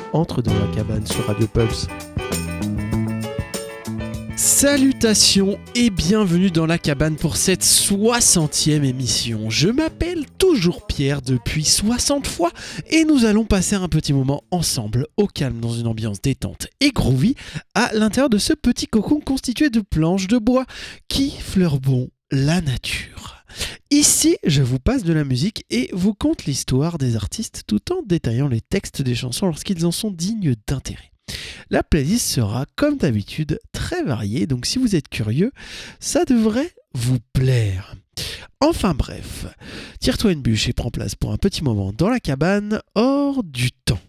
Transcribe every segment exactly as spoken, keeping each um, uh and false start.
entre dans la cabane sur Radio Pulse. Salutations et bienvenue dans la cabane pour cette soixantième émission. Je m'appelle toujours Pierre depuis soixante fois et nous allons passer un petit moment ensemble au calme dans une ambiance détente et groovy à l'intérieur de ce petit cocon constitué de planches de bois qui fleurent bon la nature. Ici, je vous passe de la musique et vous conte l'histoire des artistes tout en détaillant les textes des chansons lorsqu'ils en sont dignes d'intérêt. La playlist sera, comme d'habitude, très variée, donc si vous êtes curieux, ça devrait vous plaire. Enfin bref, tire-toi une bûche et prends place pour un petit moment dans la cabane hors du temps.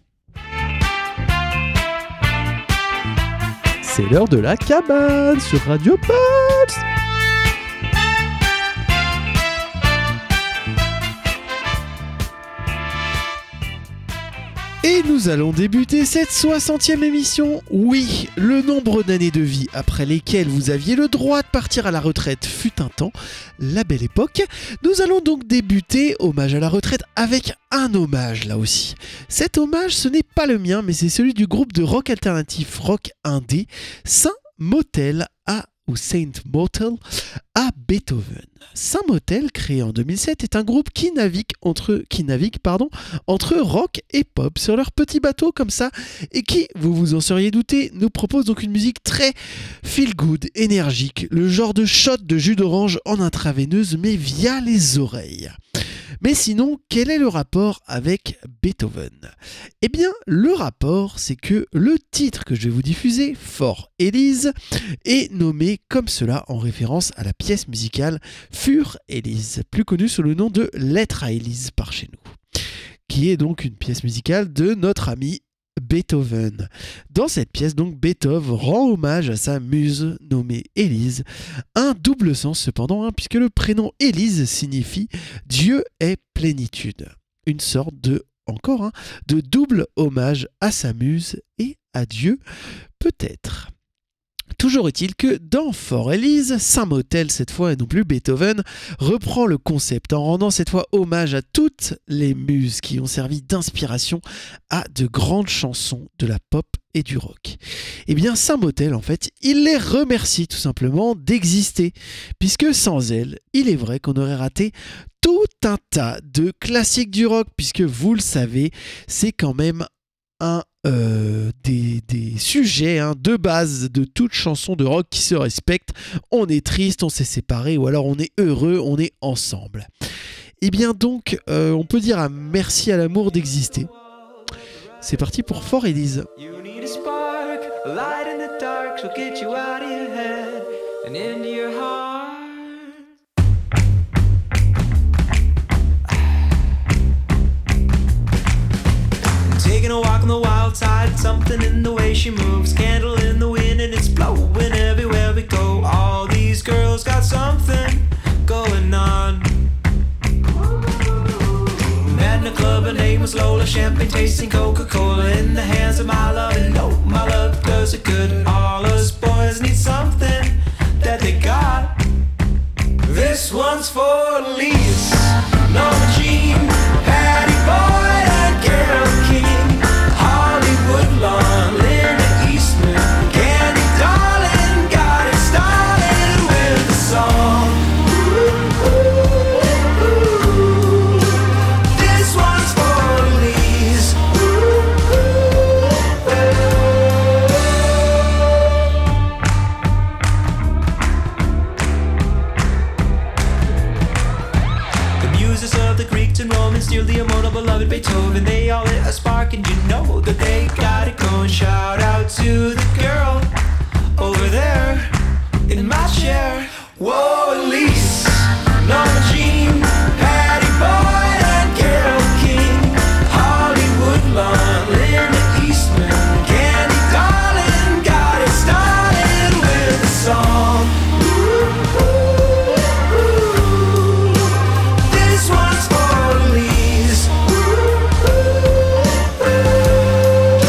C'est l'heure de la cabane sur Radio Pulse. Et nous allons débuter cette soixantième émission. Oui, le nombre d'années de vie après lesquelles vous aviez le droit de partir à la retraite fut un temps, la belle époque. Nous allons donc débuter hommage à la retraite avec un hommage là aussi. Cet hommage, ce n'est pas le mien, mais c'est celui du groupe de rock alternatif rock indé Saint Motel à ou Saint Motel à Beethoven. Saint Motel, créé en deux mille sept, est un groupe qui navigue entre, qui navigue, pardon, entre rock et pop sur leur petit bateau comme ça et qui, vous vous en seriez douté, nous propose donc une musique très feel good, énergique, le genre de shot de jus d'orange en intraveineuse mais via les oreilles. Mais sinon, quel est le rapport avec Beethoven ? Eh bien, le rapport, c'est que le titre que je vais vous diffuser, For Elise, est nommé comme cela en référence à la pièce musicale Für Elise, plus connue sous le nom de Lettre à Elise par chez nous, qui est donc une pièce musicale de notre ami Beethoven. Dans cette pièce, donc, Beethoven rend hommage à sa muse nommée Élise. Un double sens cependant, hein, puisque le prénom Élise signifie Dieu est plénitude. Une sorte de, encore, hein, de double hommage à sa muse et à Dieu, peut-être. Toujours est-il que dans For Elise, Saint Motel cette fois et non plus Beethoven reprend le concept en rendant cette fois hommage à toutes les muses qui ont servi d'inspiration à de grandes chansons de la pop et du rock. Et bien Saint Motel en fait, il les remercie tout simplement d'exister, puisque sans elles, il est vrai qu'on aurait raté tout un tas de classiques du rock, puisque vous le savez, c'est quand même un euh, des, des sujets hein, de base de toute chanson de rock qui se respecte. On est triste, on s'est séparés, ou alors on est heureux, on est ensemble. Et bien donc, euh, on peut dire un merci à l'amour d'exister. C'est parti pour For Elise. You need a spark, a light in the dark, so get you out of your head and into your heart. Taking a walk on the wild side, something in the way she moves, candle in the wind and it's blowing everywhere we go. All these girls got something going on. Met in a club, her name was Lola, champagne tasting Coca-Cola in the hands of my love, and no, my love does it good. All us boys need something that they got. This one's for Elise, Norma Jean, Patty Boyd and Carole King, Hollywood Lawn, Linda Eastman, Candy Darling, got it started with a song. Ooh, ooh, ooh. This one's for Elise. Ooh, ooh, the muses of the Greeks and Romans, still the immortal beloved Beethoven, they all lit a spark, and you know that they got it going. Shout out to the girl over there in my chair. Whoa, Elise, Norma Jean, Patty Boyd and Carole King, Hollywood Lawn, Linda Eastman, Candy Darling, got it started with a song. Ooh, ooh, ooh. This one's for Elise. Ooh, ooh, ooh.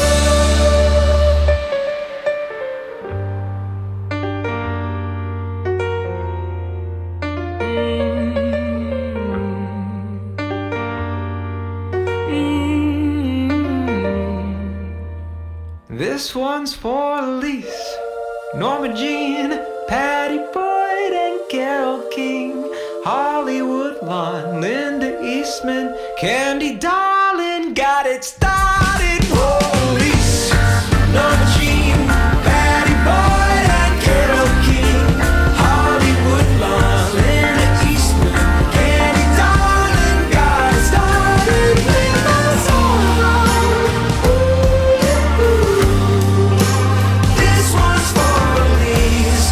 This one's for Elise, Norma Jean, Patty Boyd, and Carole King, Hollywood Lawn, Linda Eastman, Candy Darling, got it started. Police, Norma Jean, Patty Boyd, and Carole King, Hollywood Lawn, Linda Eastman, Candy Darling, got it started with my song. Ooh, ooh. This one's for Elise.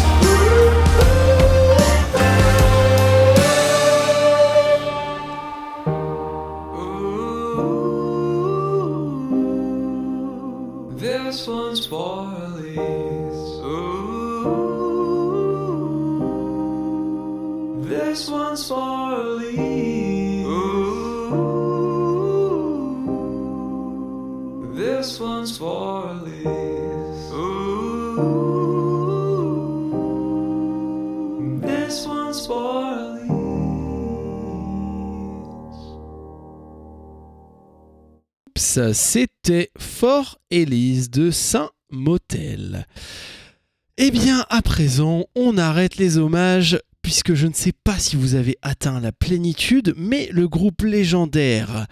This one's for Elise. Ooh. This one's for Elise. Ooh. This one's for Elise. Ooh. This one's for Elise. Ça, c'était Fort Élise de Saint-Motel. Eh bien, à présent, on arrête les hommages, puisque je ne sais pas si vous avez atteint la plénitude, mais le groupe légendaire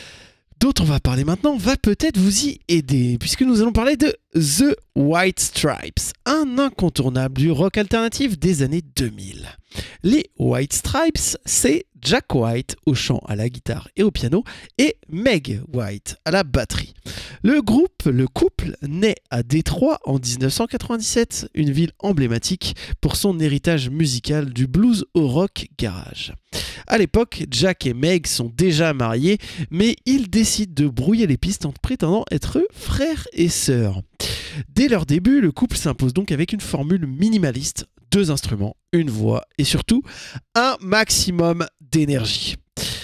dont on va parler maintenant va peut-être vous y aider, puisque nous allons parler de The White Stripes, un incontournable du rock alternatif des années deux mille. Les White Stripes, c'est Jack White au chant, à la guitare et au piano, et Meg White à la batterie. Le groupe, le couple, naît à Détroit en dix-neuf cent quatre-vingt-dix-sept, une ville emblématique pour son héritage musical du blues au rock garage. À l'époque, Jack et Meg sont déjà mariés, mais ils décident de brouiller les pistes en prétendant être frères et sœurs. Dès leur début, le couple s'impose donc avec une formule minimaliste, deux instruments, une voix et surtout un maximum d'énergie.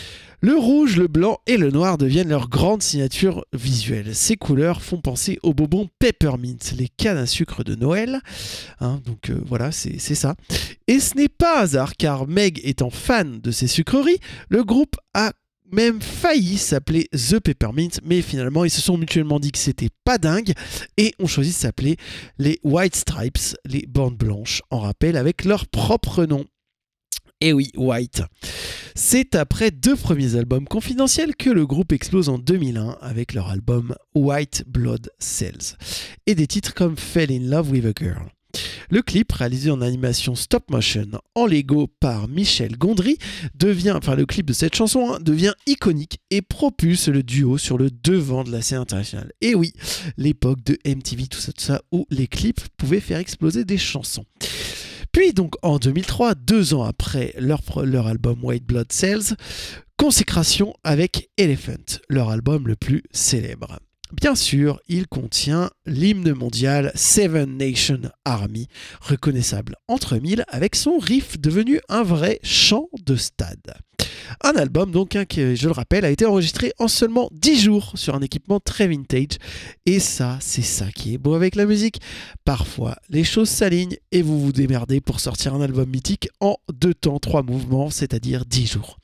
Le rouge, le blanc et le noir deviennent leur grande signature visuelle. Ces couleurs font penser aux bonbons Peppermint, les cannes à sucre de Noël. Hein, donc euh, voilà, c'est, c'est ça. Et ce n'est pas hasard, car Meg étant fan de ces sucreries, le groupe a même failli s'appeler The Peppermint, mais finalement ils se sont mutuellement dit que c'était pas dingue et ont choisi de s'appeler les White Stripes, les bandes blanches, en rappel avec leur propre nom. Et oui, White. C'est après deux premiers albums confidentiels que le groupe explose en deux mille un avec leur album White Blood Cells et des titres comme Fell in Love with a Girl. Le clip, réalisé en animation stop motion en Lego par Michel Gondry, devient, enfin le clip de cette chanson hein, devient iconique et propulse le duo sur le devant de la scène internationale. Et oui, l'époque de M T V, tout ça, tout ça, où les clips pouvaient faire exploser des chansons. Puis donc en deux mille trois, deux ans après leur, leur album White Blood Cells, consécration avec Elephant, leur album le plus célèbre. Bien sûr, il contient l'hymne mondial Seven Nation Army, reconnaissable entre mille avec son riff devenu un vrai chant de stade. Un album donc hein, qui, je le rappelle, a été enregistré en seulement dix jours sur un équipement très vintage. Et ça, c'est ça qui est beau avec la musique. Parfois, les choses s'alignent et vous vous démerdez pour sortir un album mythique en deux temps, trois mouvements, c'est-à-dire dix jours.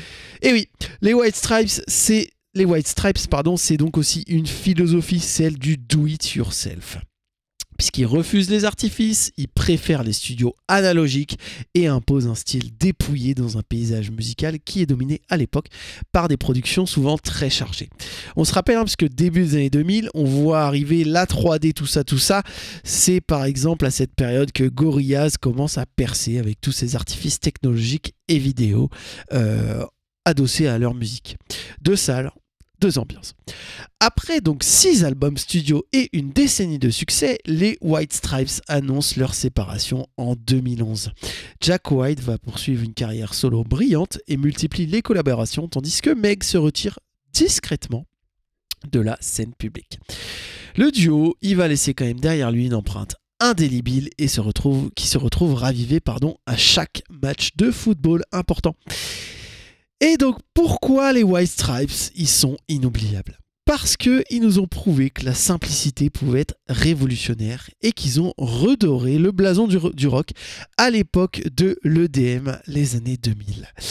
Et oui, les White Stripes, c'est... Les White Stripes, pardon, c'est donc aussi une philosophie, celle du do-it-yourself. Puisqu'ils refusent les artifices, ils préfèrent les studios analogiques et imposent un style dépouillé dans un paysage musical qui est dominé à l'époque par des productions souvent très chargées. On se rappelle, hein, parce que début des années deux mille, on voit arriver la trois D, tout ça, tout ça. C'est par exemple à cette période que Gorillaz commence à percer avec tous ces artifices technologiques et vidéo euh, adossés à leur musique. Deux salles, deux ambiances. Après donc six albums studio et une décennie de succès, les White Stripes annoncent leur séparation en deux mille onze. Jack White va poursuivre une carrière solo brillante et multiplie les collaborations, tandis que Meg se retire discrètement de la scène publique. Le duo, il va laisser quand même derrière lui une empreinte indélébile et se retrouve, qui se retrouve ravivé pardon, à chaque match de football important. Et donc, pourquoi les White Stripes, ils sont inoubliables ? Parce qu'ils nous ont prouvé que la simplicité pouvait être révolutionnaire et qu'ils ont redoré le blason du, du rock à l'époque de l'E D M, les années deux mille.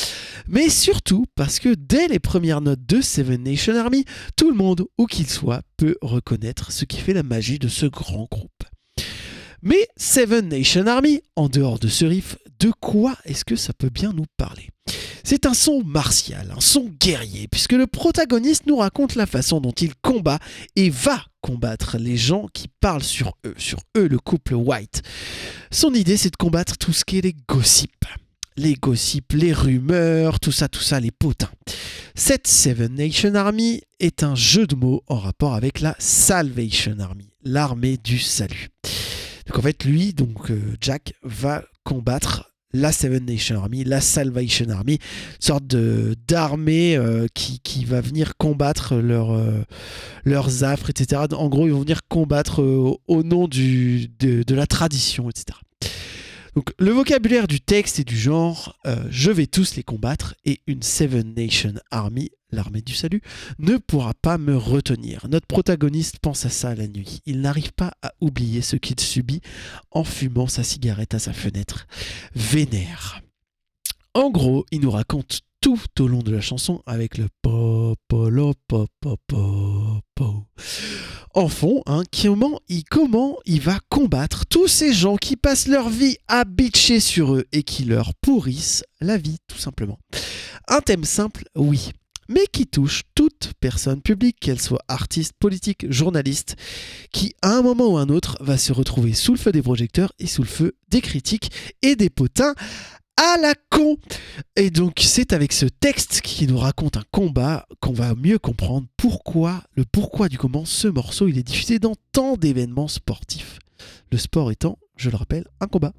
mais surtout parce que dès les premières notes de Seven Nation Army, tout le monde, où qu'il soit, peut reconnaître ce qui fait la magie de ce grand groupe. Mais Seven Nation Army, en dehors de ce riff, de quoi est-ce que ça peut bien nous parler ? C'est un son martial, un son guerrier, puisque le protagoniste nous raconte la façon dont il combat et va combattre les gens qui parlent sur eux, sur eux le couple White. Son idée, c'est de combattre tout ce qui est les gossips. Les gossips, les rumeurs, tout ça, tout ça, les potins. Cette Seven Nation Army est un jeu de mots en rapport avec la Salvation Army, l'armée du salut. Donc en fait, lui, donc euh, Jack, va combattre la Seven Nation Army, la Salvation Army, une sorte de, d'armée euh, qui, qui va venir combattre leur, euh, leurs affres, et cetera. En gros, ils vont venir combattre euh, au nom du, de, de la tradition, et cetera. Donc, le vocabulaire du texte et du genre, euh, je vais tous les combattre et une Seven Nation Army, l'armée du salut, ne pourra pas me retenir. Notre protagoniste pense à ça la nuit. Il n'arrive pas à oublier ce qu'il subit en fumant sa cigarette à sa fenêtre. Vénère. En gros, il nous raconte tout au long de la chanson avec le po po lo po po po po. En fond, hein, comment, il, comment il va combattre tous ces gens qui passent leur vie à bitcher sur eux et qui leur pourrissent la vie, tout simplement. Un thème simple, oui, mais qui touche toute personne publique, qu'elle soit artiste, politique, journaliste, qui à un moment ou un autre va se retrouver sous le feu des projecteurs et sous le feu des critiques et des potins à la con. Et donc c'est avec ce texte qui nous raconte un combat qu'on va mieux comprendre pourquoi, le pourquoi du comment ce morceau il est diffusé dans tant d'événements sportifs. Le sport étant, je le rappelle, un combat.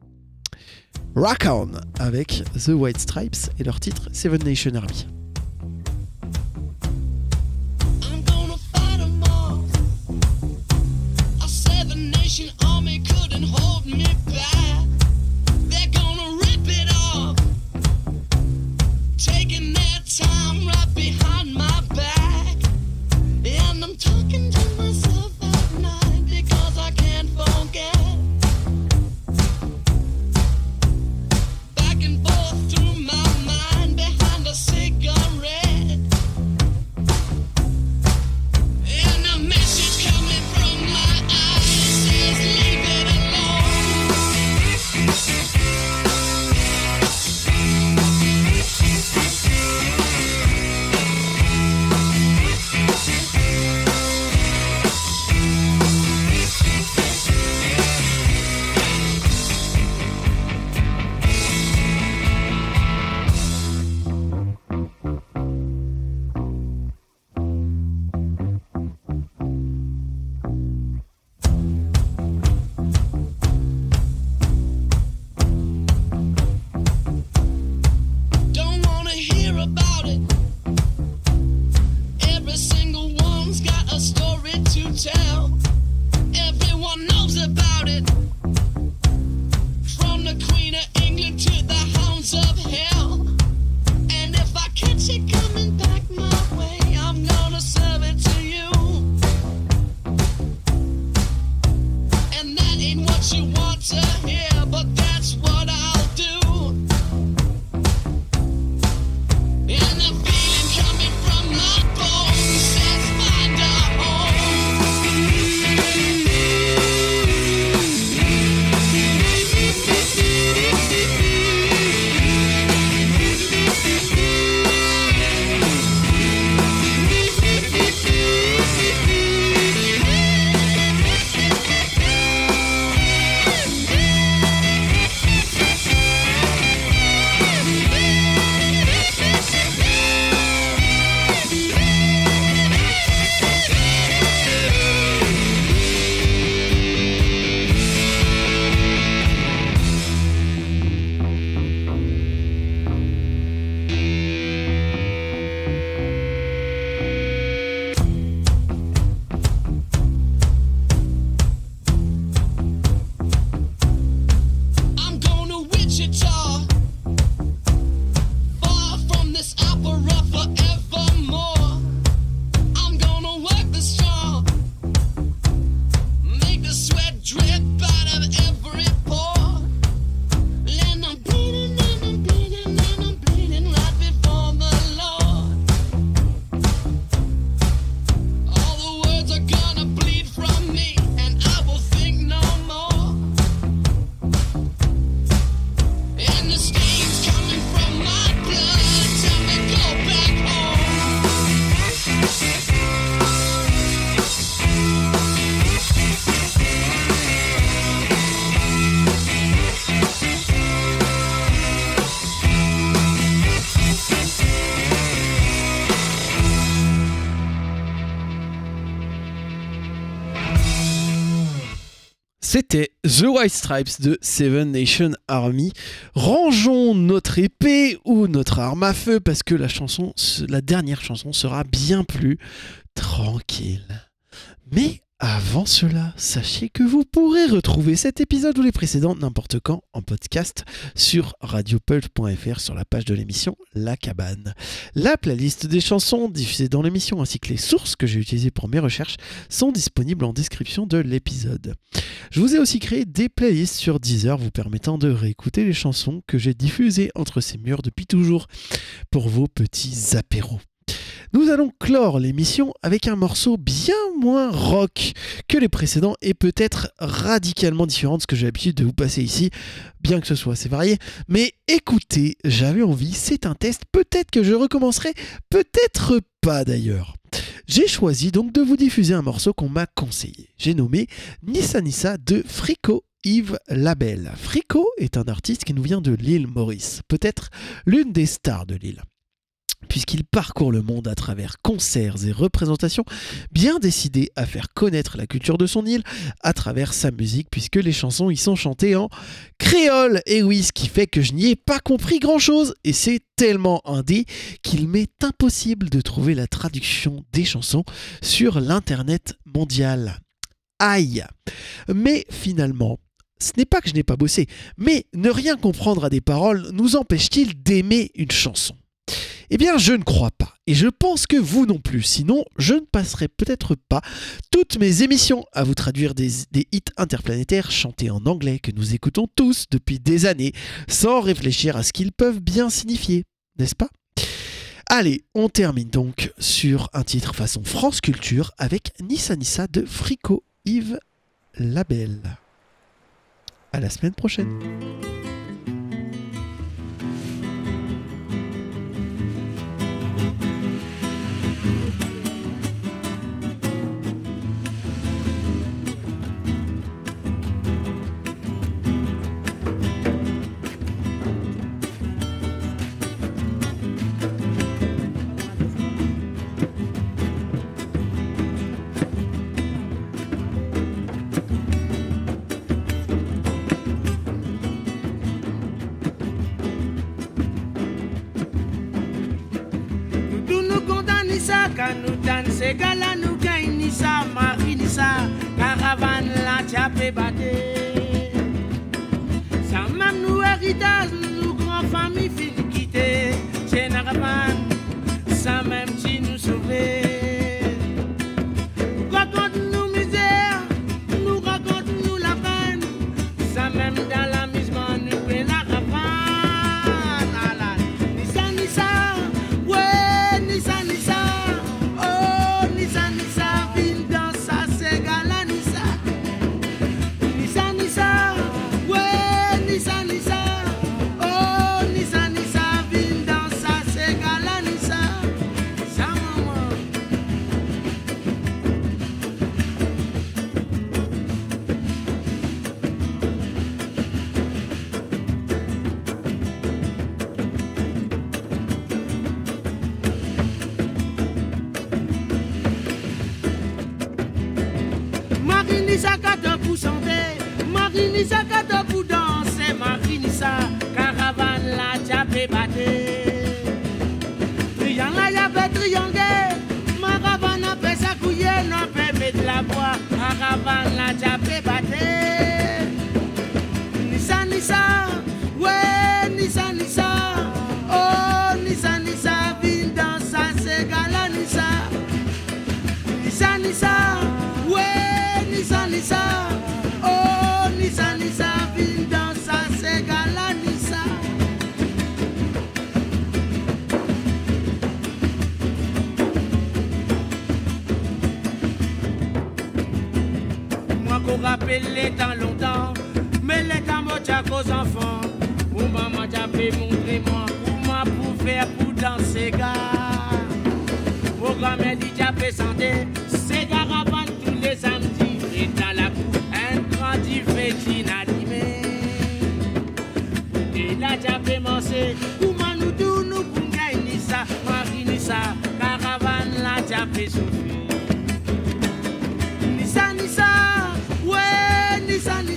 Rock On avec The White Stripes et leur titre Seven Nation Army. Back and forth through my mind behind a cigar. C'était The White Stripes de Seven Nation Army. Rangeons notre épée ou notre arme à feu parce que la chanson, la dernière chanson sera bien plus tranquille. Mais avant cela, sachez que vous pourrez retrouver cet épisode ou les précédents n'importe quand en podcast sur radiopulp point f r sur la page de l'émission La Cabane. La playlist des chansons diffusées dans l'émission ainsi que les sources que j'ai utilisées pour mes recherches sont disponibles en description de l'épisode. Je vous ai aussi créé des playlists sur Deezer vous permettant de réécouter les chansons que j'ai diffusées entre ces murs depuis toujours pour vos petits apéros. Nous allons clore l'émission avec un morceau bien moins rock que les précédents et peut-être radicalement différent de ce que j'ai l'habitude de vous passer ici, bien que ce soit assez varié. Mais écoutez, j'avais envie, c'est un test, peut-être que je recommencerai, peut-être pas d'ailleurs. J'ai choisi donc de vous diffuser un morceau qu'on m'a conseillé. J'ai nommé Nissa Nissa de Frico Yves Label. Frico est un artiste qui nous vient de l'île Maurice, peut-être l'une des stars de l'île, puisqu'il parcourt le monde à travers concerts et représentations, bien décidé à faire connaître la culture de son île à travers sa musique, puisque les chansons y sont chantées en créole. Et oui, ce qui fait que je n'y ai pas compris grand-chose, et c'est tellement indé qu'il m'est impossible de trouver la traduction des chansons sur l'internet mondial. Aïe! Mais finalement, ce n'est pas que je n'ai pas bossé, mais ne rien comprendre à des paroles nous empêche-t-il d'aimer une chanson ? Eh bien, je ne crois pas. Et je pense que vous non plus. Sinon, je ne passerai peut-être pas toutes mes émissions à vous traduire des, des hits interplanétaires chantés en anglais que nous écoutons tous depuis des années, sans réfléchir à ce qu'ils peuvent bien signifier, n'est-ce pas ? Allez, on termine donc sur un titre façon France Culture avec Nissa Nissa de Frico Yves Label. À la semaine prochaine. Nous danse gala nous gagne Nissa Marie Nissa caravane la tchapé baté ça même nous héritage nous grand famille fin quitter c'est caravane ça même si nous sauver raconte nous misère nous raconte nous la peine ça même dans l'amusement nous fait la caravane Nissa Nissa ouais Nissa Nissa Nissa cadeau pour chanter, Marie Nissa cadeau pour danser, Marie Nissa caravane la tchapé baté. Triangle la y'avait triangle, caravane a fait sa couille, n'a fait mettre la voix, caravane la tchapé baté. Nissa Nissa, ouais Nissa Nissa, oh Nissa Nissa, vin dans sa ségala Nissa. Nissa Nissa, ouais Nissa Nissa, oh Nissa Nissa, vin dans sa ségala Nissa. Moi qu'on rappelle les temps longtemps, mais les temps m'ont aux enfants. Pour maman t'a fait montrer moi, pour moi pour faire pour danser gars. Pour grand-mère dit t'a fait santé, c'est caravane tous les samedis. Et dans la cour, un grand diffé inanimé. Et là t'a fait manger, pour moi nous tous nous pour gagner ça. Marie Nissa, caravane là t'a fait souffrir. Nissa Nissa, ouais Nissa Nissa.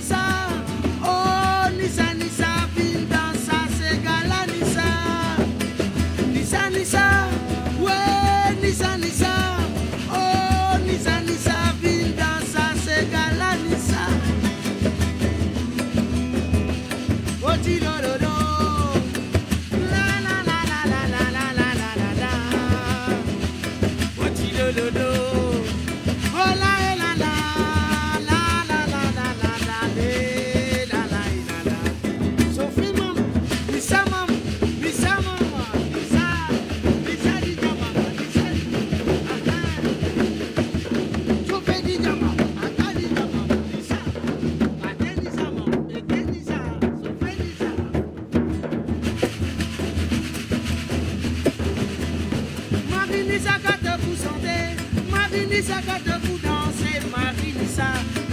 do do. Oh la la la la la la la la la la la la la. Sophie mam, Lisa mam, Lisa mam, Lisa, Lisa di jama, Lisa di. Sophie di jama, ata di jama, Lisa, ate Lisa mam, ete Lisa, Sophie Lisa. Marie Lisa gâte pour chanter, Marie Lisa gâte pour danser, Marie Lisa.